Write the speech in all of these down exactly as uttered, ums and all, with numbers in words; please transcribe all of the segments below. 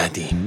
ندیم.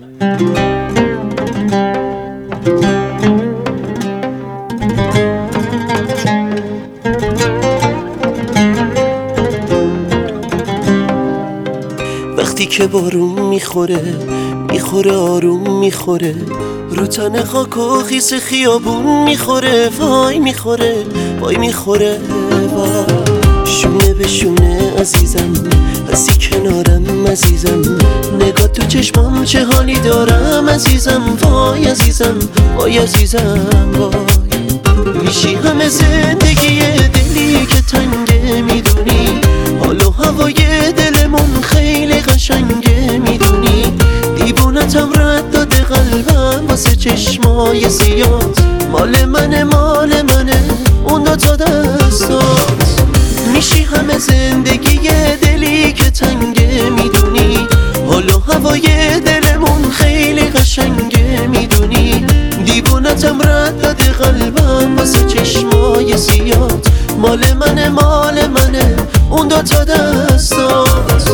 وقتی که بارون میخوره میخوره آروم میخوره رو تن خاک و خیس خیابون میخوره وای میخوره وای میخوره وای شونه به شونه عزیزم هستی کنارم عزیزم نگاه تو چشمام چه حالی دارم عزیزم وای عزیزم وای عزیزم وای میشی همه زندگی دلی که تنگه میدونی حال و هوای دلمون خیلی قشنگه میدونی دیوونتم رد داده قلبم واسه چشمای زیاد مال منه مال منه اون دوتا دستات میشی همه زندگی دلی که تنگه میدونی حال و هوای دلمون خیلی قشنگه میدونی دیوونتم رد داده قلبم واسه چشمای زیاد مال منه مال منه اون دوتا دستات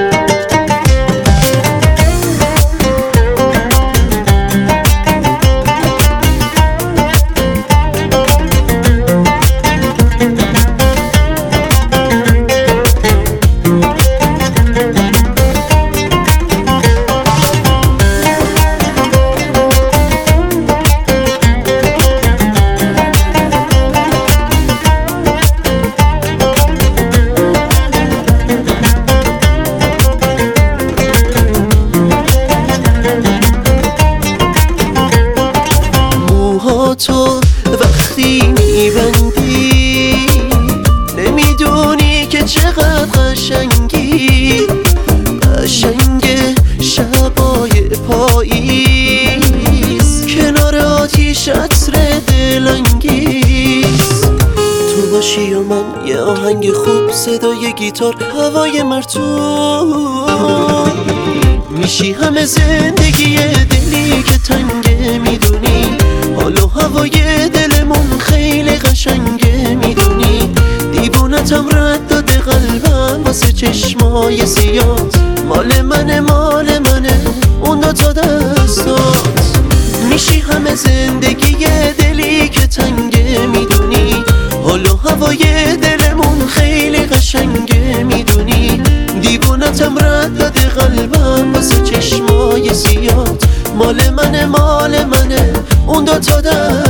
تو وقتی میبندی نمیدونی که چقدر قشنگی قشنگ شبای پاییز کنار آتیش عطر دلانگیز تو باشی و من یه آهنگ خوب صدای گیتار هوای مرطوب میشی همه زندگی دلی که تنگه میدونی حال و هوای دلمون خیلی قشنگه میدونی دیوونتم رد داده قلبم واسه چشمای زیاد مال منه مال منه اون دوتا دستات میشی همه زندگی دلی که تنگه میدونی حال و هوای دلمون خیلی قشنگه میدونی دیوونتم رد داده قلبم واسه چشمای زیاد مال منه مال منه اون دوتا دستات